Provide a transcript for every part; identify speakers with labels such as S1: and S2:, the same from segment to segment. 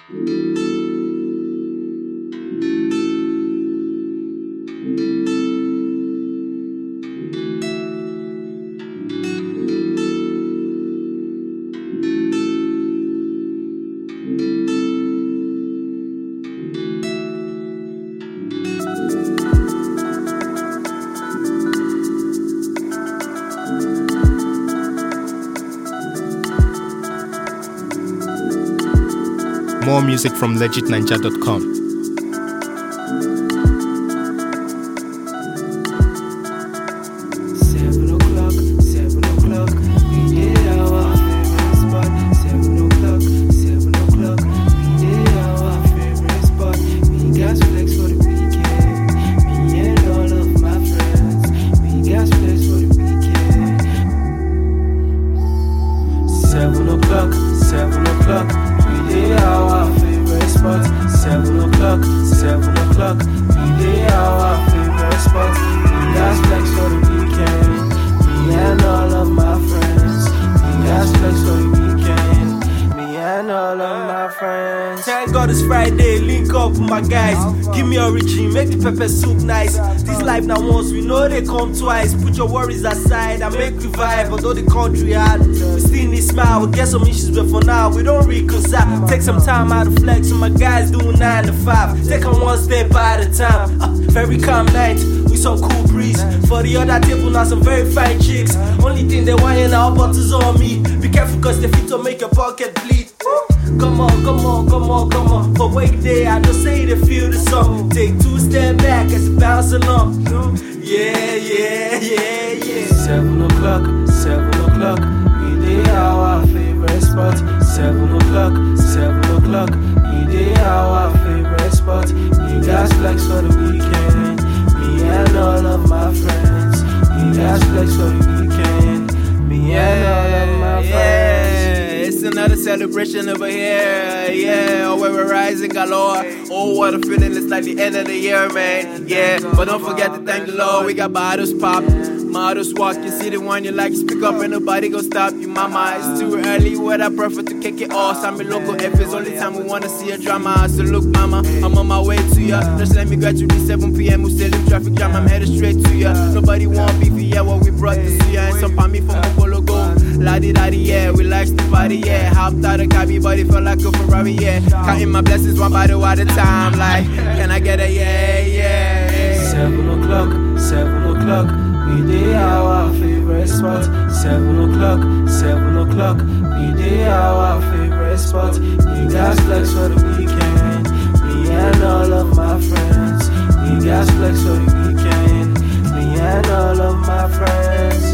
S1: More music from legitninja.com.
S2: 'Thank God it's Friday, link up with my guys. Give me origin, make the pepper soup nice. This life now once, we know they come twice. Put your worries aside and make we vibe. Although the country hard, we still need smile. We get some issues, but for now we don't reconcile. Take some time out to flex, and my guys doing 9 to 5. Take on one step at a time. Very calm night, with some cool breeze. For the other table now some very fine chicks. Only thing they want in our bottles on me. Be careful cause they fit to make your pocket bleed. Come on, come on, come on, come on. For wake day, I just say they feel the song. Take 2 steps back as it bounce along. Yeah, yeah, yeah, yeah. 7 o'clock, 7 o'clock. We dey our favorite spot. 7 o'clock, 7 o'clock. We dey our favorite spot. We got flex for the weekend. Me and all of my friends. We got flex for the weekend. Me and all of my friends.
S3: It's another celebration over here, yeah, where we're rising galore. Oh, what a feeling, it's like the end of the year, man, yeah. But don't forget to thank the Lord, we got bottles pop, models walk. You see the one you like, speak up and nobody gon' stop you, mama. It's too early, what I prefer to kick it off. I'm in local if it's only time we wanna see a drama. So look, mama, I'm on my way to ya. Just let me graduate 7 p.m. We still in traffic jam, I'm headed straight to ya. Nobody want beef, yeah, what we brought to see ya. And some for me from Apollo Go. La-di-da-di, yeah, we like to party, yeah. Hopped out of cabby, but it felt like a Ferrari, yeah. Counting my blessings one bottle at a time, like, can I get a yeah, yeah?
S2: 7 o'clock, 7 o'clock. We dey our favorite spot. 7 o'clock, 7 o'clock. We dey our favorite spot. We got flex for the weekend. Me and all of my friends. We got flex for the weekend. Me and all of my friends.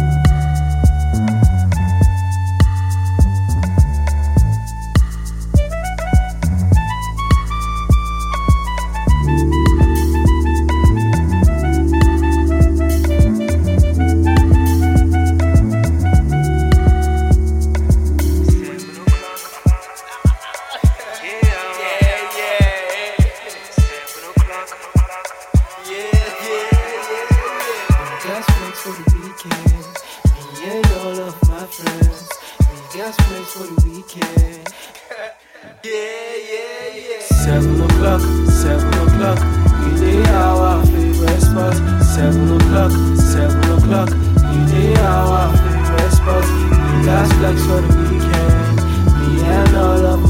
S2: For the weekend, me and all of my friends, we got plans for the weekend. Yeah. 7 o'clock, 7 o'clock, we dey our favorite spot. 7 o'clock, 7 o'clock, we dey our favorite spot. We got flex for the weekend, me and all of